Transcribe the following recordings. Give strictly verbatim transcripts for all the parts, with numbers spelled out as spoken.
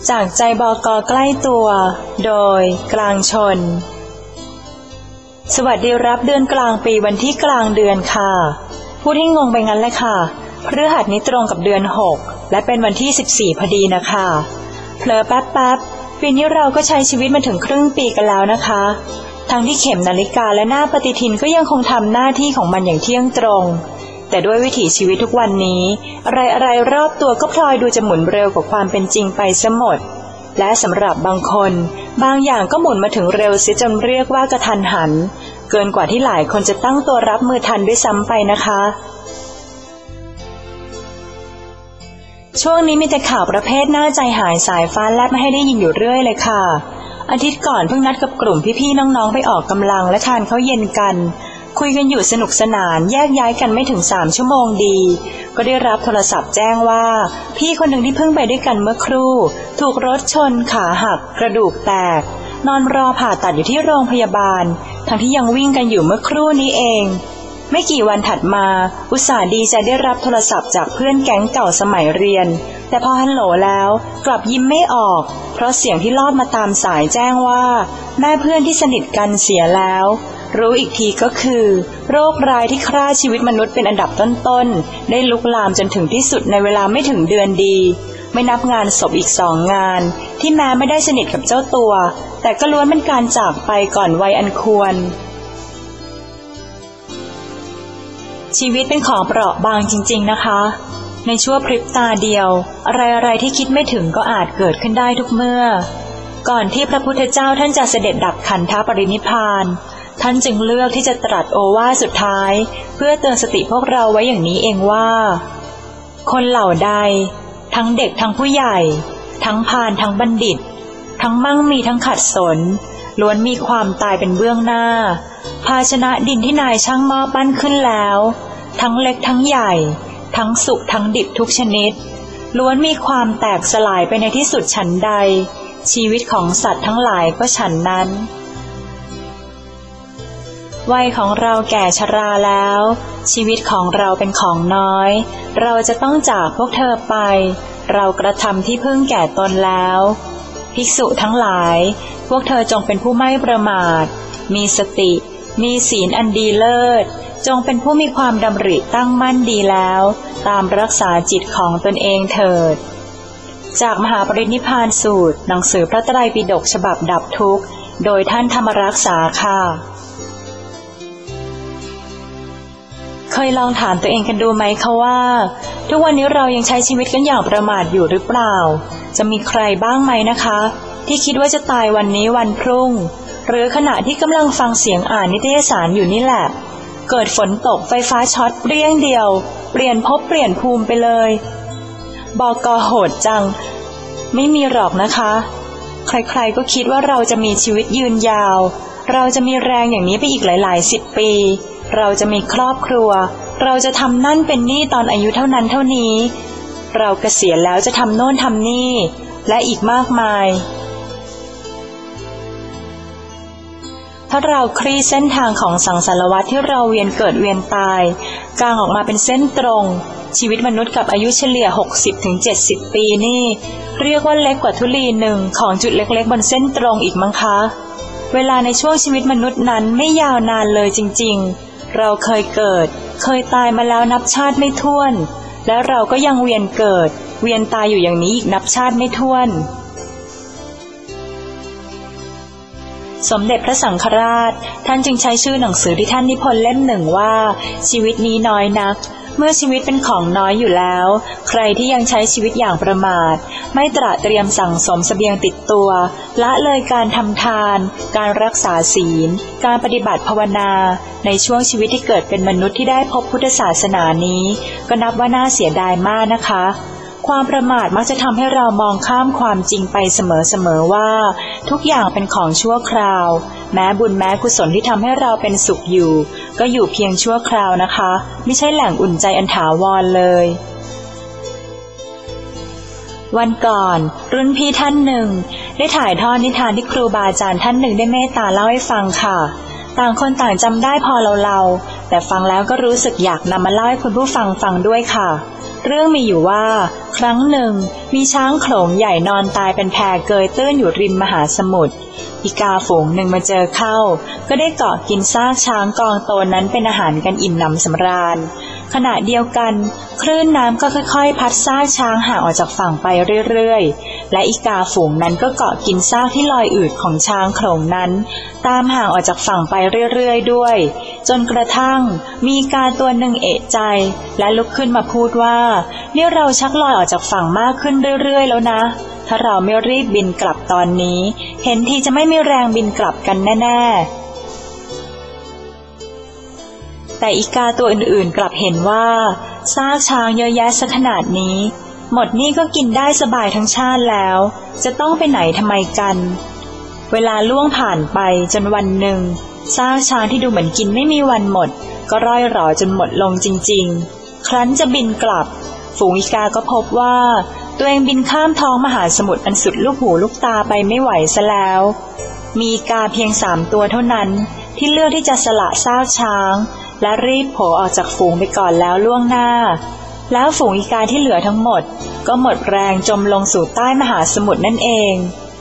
จากใจบก.ใกล้ตัวโดยกลางชนสวัสดีรับเดือนกลางปีวันที่กลางเดือนค่ะพูดให้งงไปงั้นเลยค่ะพฤหัสนี้ตรงกับเดือนหกและเป็นวันที่สิบสี่พอดีนะคะเผลอแป๊บๆปีนี้เราก็ใช้ชีวิตมาถึงครึ่งปีกันแล้วนะคะทั้งที่เข็มนาฬิกาและหน้าปฏิทินก็ยังคงทำหน้าที่ของมันอย่างเที่ยงตรงแต่ด้วยวิถีชีวิตทุกวันนี้อะไรๆรอบตัวก็พลอยดูจะหมุนเร็วกว่าความเป็นจริงไปซะหมดและสำหรับบางคนบางอย่างก็หมุนมาถึงเร็วเสียจนเรียกว่ากระทันหันเกินกว่าที่หลายคนจะตั้งตัวรับมือทันด้วยซ้ำไปนะคะช่วงนี้มีแต่ข่าวประเภทน่าใจหายสายฟ้าแลบมาให้ได้ยินอยู่เรื่อยเลยค่ะอาทิตย์ก่อนเพิ่งนัดกับกลุ่มพี่ๆน้องๆไปออกกำลังและทานข้าวเย็นกันคุยกันอยู่สนุกสนานแยกย้ายกันไม่ถึงสามชั่วโมงดีก็ได้รับโทรศัพท์แจ้งว่าพี่คนหนึ่งที่เพิ่งไปด้วยกันเมื่อครู่ถูกรถชนขาหักกระดูกแตกนอนรอผ่าตัดอยู่ที่โรงพยาบาลทั้งที่ยังวิ่งกันอยู่เมื่อครู่นี้เองไม่กี่วันถัดมาอุตส่าห์ดีใจได้รับโทรศัพท์จากเพื่อนแก๊งเก่าสมัยเรียนแต่พอฮัลโหลแล้วกลับยิ้มไม่ออกเพราะเสียงที่ลอดมาตามสายแจ้งว่าแม่เพื่อนที่สนิทกันเสียแล้วรู้อีกทีก็คือโรคร้ายที่ฆ่าชีวิตมนุษย์เป็นอันดับต้นๆได้ลุกลามจนถึงที่สุดในเวลาไม่ถึงเดือนดีไม่นับงานศพอีกสองงานที่แม้ไม่ได้สนิทกับเจ้าตัวแต่ก็ล้วนเป็นการจากไปก่อนวัยอันควรชีวิตเป็นของเปราะบางจริงๆนะคะในชั่วพริบตาเดียวอะไรๆที่คิดไม่ถึงก็อาจเกิดขึ้นได้ทุกเมื่อก่อนที่พระพุทธเจ้าท่านจะเสด็จดับขันธปรินิพพานท่านจึงเลือกที่จะตรัสโอวาทสุดท้ายเพื่อเตือนสติพวกเราไว้อย่างนี้เองว่าคนเหล่าใดทั้งเด็กทั้งผู้ใหญ่ทั้งพาลทั้งบัณฑิตทั้งมั่งมีทั้งขัดสนล้วนมีความตายเป็นเบื้องหน้าภาชนะดินที่นายช่างหม้อปั้นขึ้นแล้วทั้งเล็กทั้งใหญ่ทั้งสุกทั้งดิบทุกชนิดล้วนมีความแตกสลายไปในที่สุดฉันใดชีวิตของสัตว์ทั้งหลายก็ฉันนั้นวัยของเราแก่ชราแล้วชีวิตของเราเป็นของน้อยเราจะต้องจากพวกเธอไปเรากระทำที่พึ่งแก่ตนแล้วภิกษุทั้งหลายพวกเธอจงเป็นผู้ไม่ประมาทมีสติมีศีลอันดีเลิศจงเป็นผู้มีความดำริตั้งมั่นดีแล้วตามรักษาจิตของตนเองเถิดจากมหาปรินิพพานสูตรหนังสือพระไตรปิฎกฉบับดับทุกข์โดยท่านธรรมรักษาค่ะเคยลองถามตัวเองกันดูไหมคะว่าทุกวันนี้เรายังใช้ชีวิตกันอย่างประมาทอยู่หรือเปล่าจะมีใครบ้างไหมนะคะที่คิดว่าจะตายวันนี้วันพรุ่งหรือขณะที่กำลังฟังเสียงอ่านนิตยสารอยู่นี่แหละเกิดฝนตกไฟฟ้าช็อตเปรี้ยงเดียวเปลี่ยนภพเปลี่ยนภูมิไปเลยบก.โหดจังไม่มีหรอกนะคะใครๆก็คิดว่าเราจะมีชีวิตยืนยาวเราจะมีแรงอย่างนี้ไปอีกหลายๆสิบปีเราจะมีครอบครัวเราจะทำนั่นเป็นนี่ตอนอายุเท่านั้นเท่านี้เราเกษียณแล้วจะทำโน่นทำนี่และอีกมากมายถ้าเราคลี่เส้นทางของสังสารวัฏที่เราเวียนเกิดเวียนตายกางออกมาเป็นเส้นตรงชีวิตมนุษย์กับอายุเฉลี่ย หกสิบถึงเจ็ดสิบ ปีนี่เรียกว่าเล็กกว่าธุลีหนึ่งของจุดเล็กๆบนเส้นตรงอีกมั้งคะเวลาในช่วงชีวิตมนุษย์นั้นไม่ยาวนานเลยจริงๆเราเคยเกิดเคยตายมาแล้วนับชาติไม่ถ้วนและเราก็ยังเวียนเกิดเวียนตายอยู่อย่างนี้อีกนับชาติไม่ถ้วนสมเด็จพระสังฆราชท่านจึงใช้ชื่อหนังสือที่ท่านนิพนธ์เล่มหนึ่งว่าชีวิตนี้น้อยนักเมื่อชีวิตเป็นของน้อยอยู่แล้วใครที่ยังใช้ชีวิตอย่างประมาทไม่ตระเตรียมสั่งสมเสบียงติดตัวละเลยการทำทานการรักษาศีลการปฏิบัติภาวนาในช่วงชีวิตที่เกิดเป็นมนุษย์ที่ได้พบพุทธศาสนานี้ก็นับว่าน่าเสียดายมากนะคะความประมาทมักจะทำให้เรามองข้ามความจริงไปเสมอๆว่าทุกอย่างเป็นของชั่วคราวแม้บุญแม้กุศลที่ทำให้เราเป็นสุขอยู่ก็อยู่เพียงชั่วคราวนะคะไม่ใช่แหล่งอุ่นใจอันถาวรเลยวันก่อนรุ่นพี่ท่านหนึ่งได้ถ่ายทอดนิทานที่ครูบาอาจารย์ท่านหนึ่งได้เมตตาเล่าให้ฟังค่ะต่างคนต่างจำได้พอเราๆแต่ฟังแล้วก็รู้สึกอยากนำมาเล่าให้คุณผู้ฟังฟังด้วยค่ะเรื่องมีอยู่ว่าครั้งหนึ่งมีช้างโขลงใหญ่นอนตายเป็นแพเกยตื้นอยู่ริมมหาสมุทรอีกาฝูงหนึ่งมาเจอเข้าก็ได้เกาะกินซากช้างกองโตนั้นเป็นอาหารกันอิ่มหนำสำราญขณะเดียวกันคลื่นน้ำก็ค่อยๆพัดซากช้างห่างออกจากฝั่งไปเรื่อยๆและอีกาฝูงนั้นก็เกาะกินซากที่ลอยอืดของช้างโขลงนั้นตามห่างออกจากฝั่งไปเรื่อยๆด้วยจนกระทั่งมีกาตัวหนึ่งเอะใจและลุกขึ้นมาพูดว่านี่เราชักลอยออกจากฝั่งมากขึ้นเรื่อยๆแล้วนะถ้าเราไม่รีบบินกลับตอนนี้เห็นทีจะไม่มีแรงบินกลับกันแน่ๆแต่อีกาตัวอื่นๆกลับเห็นว่าซากช้างเยอะแยะซะขนาดนี้หมดนี่ก็กินได้สบายทั้งชาติแล้วจะต้องไปไหนทำไมกันเวลาล่วงผ่านไปจนวันหนึ่งซากช้างที่ดูเหมือนกินไม่มีวันหมดก็ร่อยหรอจนหมดลงจริงๆครั้นจะบินกลับฝูงอีกาก็พบว่าตัวเองบินข้ามท้องมหาสมุทรอันสุดลูกหูลูกตาไปไม่ไหวซะแล้วมีกาเพียงสามตัวเท่านั้นที่เลือกที่จะสละซากช้างและรีบโผล่ออกจากฝูงไปก่อนแล้วล่วงหน้าแล้วฝูงอีกาที่เหลือทั้งหมดก็หมดแรงจมลงสู่ใต้มหาสมุทรนั่นเอง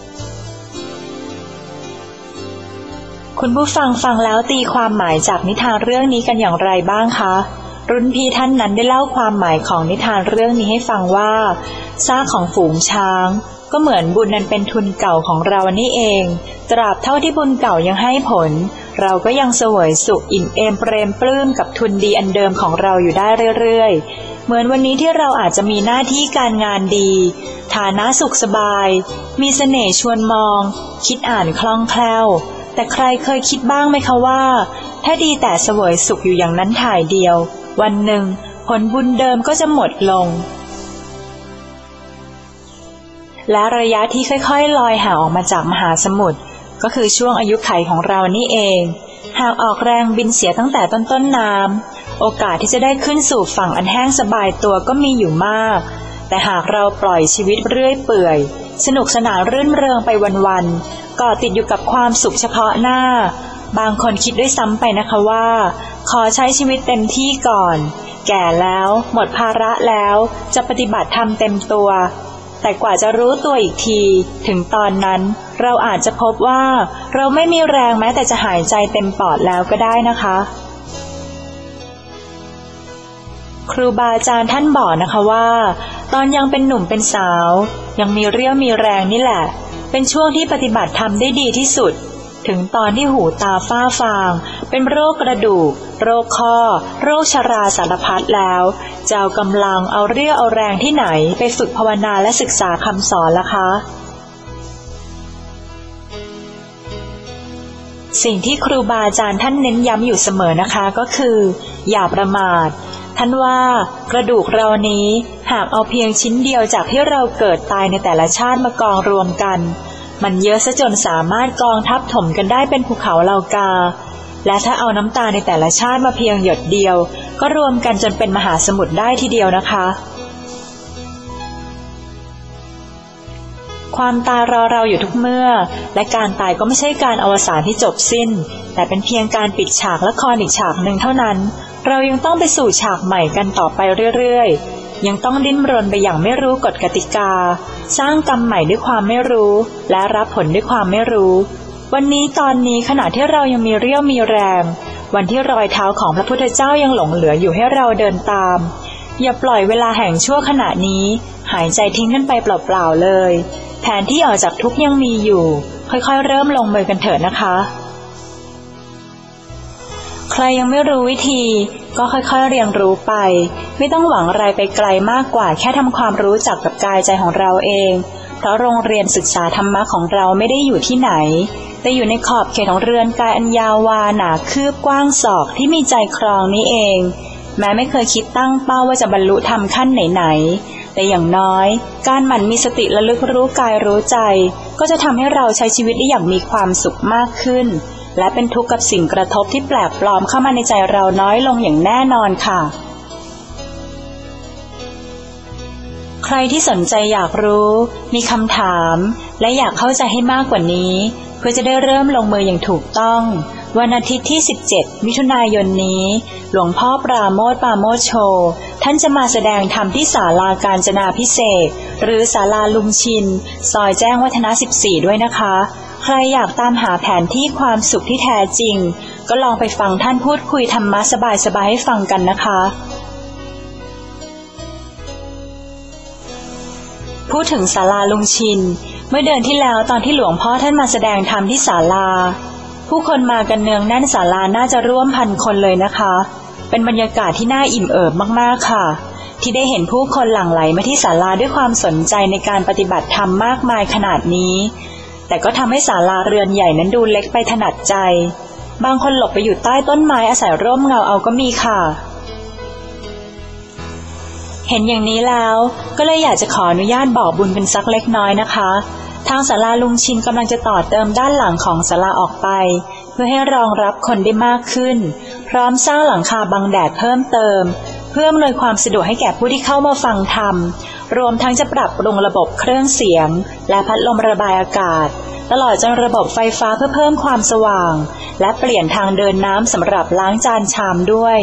คุณผู้ฟังฟังแล้วตีความหมายจากนิทานเรื่องนี้กันอย่างไรบ้างคะรุ่นพี่ท่านนั้นได้เล่าความหมายของนิทานเรื่องนี้ให้ฟังว่าซากของฝูงช้างก็เหมือนบุญนั้นเป็นทุนเก่าของเรานี่เองตราบเท่าที่บุญเก่ายังให้ผลเราก็ยังเสวยสุขอิ่มเอมเปรมปลื้มกับทุนดีอันเดิมของเราอยู่ได้เรื่อยๆเหมือนวันนี้ที่เราอาจจะมีหน้าที่การงานดีฐานะสุขสบายมีเสน่ห์ชวนมองคิดอ่านคล่องแคล่วแต่ใครเคยคิดบ้างไหมคะว่าถ้าดีแต่เสวยสุขอยู่อย่างนั้นถ่ายเดียววันหนึ่งผลบุญเดิมก็จะหมดลงและระยะที่ค่อยๆลอยห่างออกมาจากมหาสมุทรก็คือช่วงอายุขัยของเรานี่เองหากออกแรงบินเสียตั้งแต่ต้นต้นน้ำโอกาสที่จะได้ขึ้นสู่ฝั่งอันแห้งสบายตัวก็มีอยู่มากแต่หากเราปล่อยชีวิตเรื่อยเปื่อยสนุกสนานรื่นเริงไปวันๆเกาะติดอยู่กับความสุขเฉพาะหน้าบางคนคิดด้วยซ้ำไปนะคะว่าขอใช้ชีวิตเต็มที่ก่อนแก่แล้วหมดภาระแล้วจะปฏิบัติธรรมเต็มตัวแต่กว่าจะรู้ตัวอีกทีถึงตอนนั้นเราอาจจะพบว่าเราไม่มีแรงแม้แต่จะหายใจเต็มปอดแล้วก็ได้นะคะครูบาอาจารย์ท่านบอกนะคะว่าตอนยังเป็นหนุ่มเป็นสาวยังมีเรี่ยวมีแรงนี่แหละเป็นช่วงที่ปฏิบัติธรรมได้ดีที่สุดถึงตอนที่หูตาฝ้าฟางเป็นโรคกระดูกโรคข้อโรคชราสารพัดแล้วจะเอากำลังเอาเรี่ยวเอาแรงที่ไหนไปฝึกภาวนาและศึกษาคำสอนล่ะคะสิ่งที่ครูบาอาจารย์ท่านเน้นย้ำอยู่เสมอนะคะก็คืออย่าประมาทท่านว่ากระดูกเรานี้หากเอาเพียงชิ้นเดียวจากที่เราเกิดตายในแต่ละชาติมากองรวมกันมันเยอะซะจนสามารถกองทับถมกันได้เป็นภูเขาเหล่ากาและถ้าเอาน้ำตาในแต่ละชาติมาเพียงหยดเดียวก็รวมกันจนเป็นมหาสมุทรได้ทีเดียวนะคะความตายรอเราอยู่ทุกเมื่อและการตายก็ไม่ใช่การอวสานที่จบสิ้นแต่เป็นเพียงการปิดฉากละครอีกฉากหนึ่งเท่านั้นเรายังต้องไปสู่ฉากใหม่กันต่อไปเรื่อยๆยังต้องดิ้นรนไปอย่างไม่รู้กฎกติกาสร้างกรรมใหม่ด้วยความไม่รู้และรับผลด้วยความไม่รู้วันนี้ตอนนี้ขณะที่เรายังมีเรี่ยวมีแรงวันที่รอยเท้าของพระพุทธเจ้ายังหลงเหลืออยู่ให้เราเดินตามอย่าปล่อยเวลาแห่งชั่วขณะนี้หายใจทิ้งกันไปเปล่าๆเลยแผนที่ออกจากทุกข์ยังมีอยู่ค่อยๆเริ่มลงมือกันเถิดนะคะใครยังไม่รู้วิธีก็ค่อยๆเรียนรู้ไปไม่ต้องหวังอะไรไปไกลมากกว่าแค่ทำความรู้จักกับกายใจของเราเองเพราะโรงเรียนศึกษาธรรมะของเราไม่ได้อยู่ที่ไหนแต่อยู่ในขอบเขตของเรือนกายอันยาววาหนาคืบกว้างศอกที่มีใจครองนี้เองแม้ไม่เคยคิดตั้งเป้าว่าจะบรรลุธรรมขั้นไหนๆแต่อย่างน้อยการหมั่นมีสติระลึกรู้กายรู้ใจก็จะทำให้เราใช้ชีวิตได้อย่างมีความสุขมากขึ้นและเป็นทุกข์กับสิ่งกระทบที่แปลกปลอมเข้ามาในใจเราน้อยลงอย่างแน่นอนค่ะใครที่สนใจอยากรู้มีคำถามและอยากเข้าใจให้มากกว่านี้เพื่อจะได้เริ่มลงมืออย่างถูกต้องวันอาทิตย์ที่สิบเจ็ดมิถุนายนนี้หลวงพ่อปราโมทย์ปราโมทย์โชท่านจะมาแสดงธรรมที่ศาลากาญจนาภิเษกหรือศาลาลุงชินซอยแจ้งวัฒนะสิบสี่ด้วยนะคะใครอยากตามหาแผนที่ความสุขที่แท้จริงก็ลองไปฟังท่านพูดคุยธรรมะสบายๆให้ฟังกันนะคะพูดถึงศาลาลุงชินเมื่อเดือนที่แล้วตอนที่หลวงพ่อท่านมาแสดงธรรมที่ศาลาผู้คนมากันเนืองแน่นศาลาน่าจะร่วมพันคนเลยนะคะเป็นบรรยากาศที่น่าอิ่มเอิบมากๆค่ะที่ได้เห็นผู้คนหลั่งไหลมาที่ศาลาด้วยความสนใจในการปฏิบัติธรรมมากมายขนาดนี้แต่ก็ทำให้ศาลาเรือนใหญ่นั้นดูเล็กไปถนัดใจบางคนหลบไปอยู่ใต้ต้นไม้อาศัยร่มเงาเอาก็มีค่ะเห็นอย่างนี้แล้วก็เลยอยากจะขออนุญาตบอกบุญเป็นสักเล็กน้อยนะคะทางศาลาลุงชินกำลังจะต่อเติมด้านหลังของศาลาออกไปเพื่อให้รองรับคนได้มากขึ้นพร้อมสร้างหลังคาบังแดดเพิ่มเติมเพื่ออำนวยความสะดวกให้แก่ผู้ที่เข้ามาฟังธรรมรวมทั้งจะปรับปรุงระบบเครื่องเสียงและพัดลมระบายอากาศตลอดจนระบบไฟฟ้าเพื่อเพิ่มความสว่างและเปลี่ยนทางเดินน้ำสำหรับล้างจานชามด้วย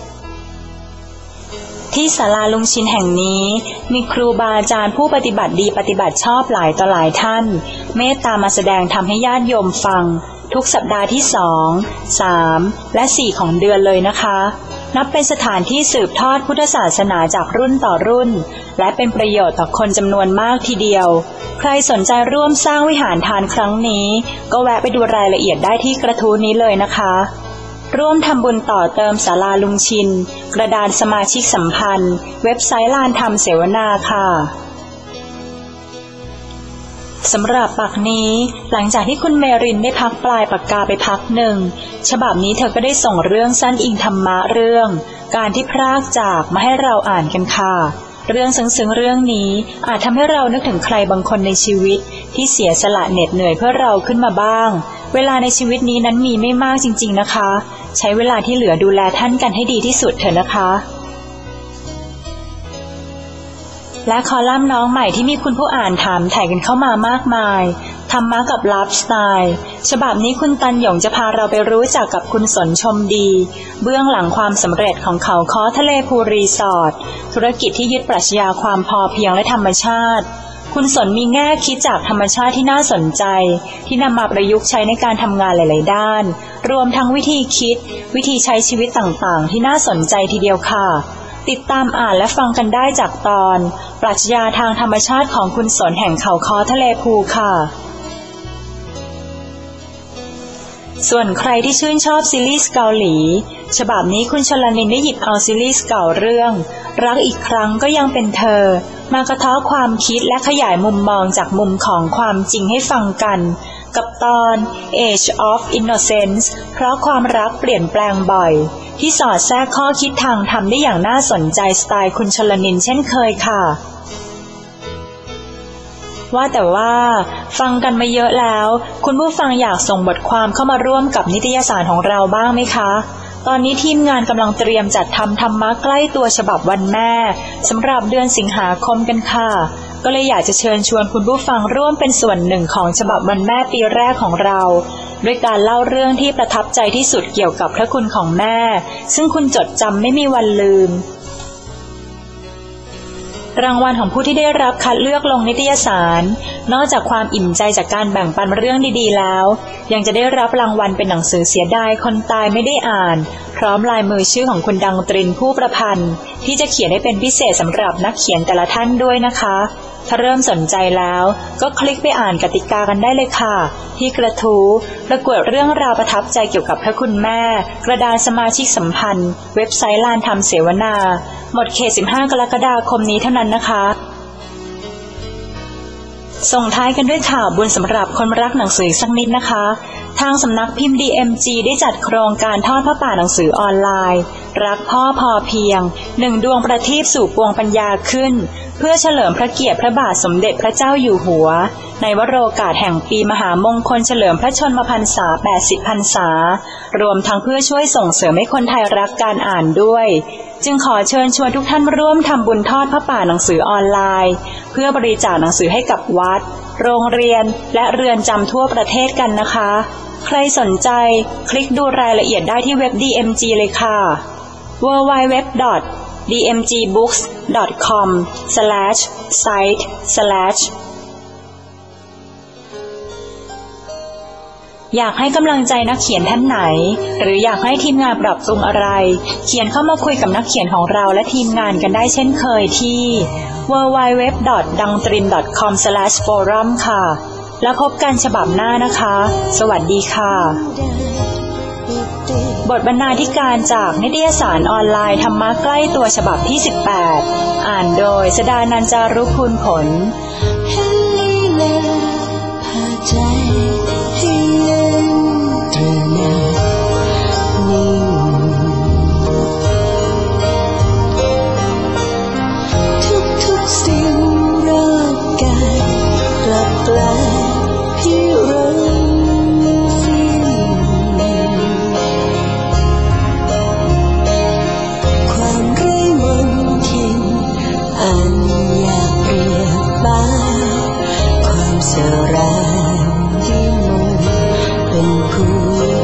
ที่ศาลาลุงชินแห่งนี้มีครูบาอาจารย์ผู้ปฏิบัติดีปฏิบัติชอบหลายต่อหลายท่านเมตตามาแสดงทำให้ญาติโยมฟังทุกสัปดาห์ที่สอง สามและสี่ของเดือนเลยนะคะนับเป็นสถานที่สืบทอดพุทธศาสนาจากรุ่นต่อรุ่นและเป็นประโยชน์ต่อคนจำนวนมากทีเดียวใครสนใจร่วมสร้างวิหารทานครั้งนี้ก็แวะไปดูรายละเอียดได้ที่กระทู้นี้เลยนะคะร่วมทำบุญต่อเติมศาลาลุงชินกระดานสมาชิกสัมพันธ์เว็บไซต์ลานธรรมเสวนาค่ะสำหรับปักนี้หลังจากที่คุณเมรินได้พักปลายปากกาไปพักหนึ่งฉบับนี้เธอก็ได้ส่งเรื่องสั้นอิงธรรมะเรื่องการที่พรากจากมาให้เราอ่านกันค่ะเรื่องซึ้งๆเรื่องนี้อาจทำให้เรานึกถึงใครบางคนในชีวิตที่เสียสละเหน็ดเหนื่อยเพื่อเราขึ้นมาบ้างเวลาในชีวิตนี้นั้นมีไม่มากจริงๆนะคะใช้เวลาที่เหลือดูแลท่านกันให้ดีที่สุดเถอะนะคะและคอลัมน์น้องใหม่ที่มีคุณผู้อ่านถามถ่ายกันเข้ามามากมายธรรมะกับไลฟ์สไตล์ฉบับนี้คุณตันหยงจะพาเราไปรู้จักกับคุณสนชมดีเบื้องหลังความสำเร็จของเขาค้อทะเลภูรีสอร์ทธุรกิจที่ยึดปรัชญาความพอเพียงและธรรมชาติคุณสนมีแง่คิดจากธรรมชาติที่น่าสนใจที่นำมาประยุกต์ใช้ในการทำงานหลายๆด้านรวมทั้งวิธีคิดวิธีใช้ชีวิตต่างๆที่น่าสนใจทีเดียวค่ะติดตามอ่านและฟังกันได้จากตอนปรัชญาทางธรรมชาติของคุณสนแห่งเขาค้อทะเลภูค่ะส่วนใครที่ชื่นชอบซีรีส์เกาหลีฉบับนี้คุณชลนินได้หยิบเอาซีรีส์เก่าเรื่องรักอีกครั้งก็ยังเป็นเธอมากระเทาะความคิดและขยายมุมมองจากมุมของความจริงให้ฟังกันกับตอน Age of Innocence เพราะความรักเปลี่ยนแปลงบ่อยที่สอดแทรกข้อคิดทางธรรมได้อย่างน่าสนใจสไตล์คุณชลนินเช่นเคยค่ะว่าแต่ว่าฟังกันมาเยอะแล้วคุณผู้ฟังอยากส่งบทความเข้ามาร่วมกับนิตยสารของเราบ้างไหมคะตอนนี้ทีมงานกำลังเตรียมจัดทำธรรมะใกล้ตัวฉบับวันแม่สำหรับเดือนสิงหาคมกันค่ะก็เลยอยากจะเชิญชวนคุณผู้ฟังร่วมเป็นส่วนหนึ่งของฉบับวันแม่ปีแรกของเราด้วยการเล่าเรื่องที่ประทับใจที่สุดเกี่ยวกับพระคุณของแม่ซึ่งคุณจดจำไม่มีวันลืมรางวัลของผู้ที่ได้รับคัดเลือกลงนิตยสารนอกจากความอิ่มใจจากการแบ่งปันเรื่องดีๆแล้วยังจะได้รับรางวัลเป็นหนังสือเสียดายคนตายไม่ได้อ่านพร้อมลายมือชื่อของคุณดังตรินผู้ประพันธ์ที่จะเขียนให้เป็นพิเศษสำหรับนักเขียนแต่ละท่านด้วยนะคะถ้าเริ่มสนใจแล้วก็คลิกไปอ่านกติกากันได้เลยค่ะที่กระทู้ประกวดเรื่องราวประทับใจเกี่ยวกับพระคุณแม่กระดานสมาชิกสัมพันธ์เว็บไซต์ลานธรรมเสวนาหมดเขตสิบห้ากรกฎาคมนี้เท่านั้นนะคะส่งท้ายกันด้วยข่าวบุญสำหรับคนรักหนังสือสักนิดนะคะทางสำนักพิมพ์ ดี เอ็ม จี ได้จัดโครงการทอดผ้าป่าหนังสือออนไลน์รักพ่อพอเพียงหนึ่งดวงประทีปสู่ปวงปัญญาขึ้นเพื่อเฉลิมพระเกียรติพระบาทสมเด็จพระเจ้าอยู่หัวในวโรกาสแห่งปีมหามงคลเฉลิมพระชนมพรรษาแปดสิบพรรษารวมทั้งเพื่อช่วยส่งเสริมให้คนไทยรักการอ่านด้วยจึงขอเชิญชวนทุกท่านร่วมทำบุญทอดพระป่าหนังสือออนไลน์เพื่อบริจาคหนังสือให้กับวัดโรงเรียนและเรือนจำทั่วประเทศกันนะคะใครสนใจคลิกดูรายละเอียดได้ที่เว็บ ดี เอ็ม จี เลยค่ะ ดับเบิลยู ดับเบิลยู ดับเบิลยู ดอท ดี เอ็ม จี บุ๊กส์ ดอท คอม สแลช ไซต์ สแลช อยากให้กำลังใจนักเขียนท่านไหนหรืออยากให้ทีมงานปรับปรุงอะไรเขียนเข้ามาคุยกับนักเขียนของเราและทีมงานกันได้เช่นเคยที่ ดับเบิลยู ดับเบิลยู ดับเบิลยู ดอท ดังตริน ดอท คอม สแลช โฟรัม ค่ะแล้วพบกันฉบับหน้านะคะสวัสดีค่ะบทบรรณาธิการจากนิตยสารออนไลน์ธรรมะใกล้ตัวฉบับที่สิบแปดอ่านโดยสดานันจารุพูนผลสรานที่มนเป็นผู้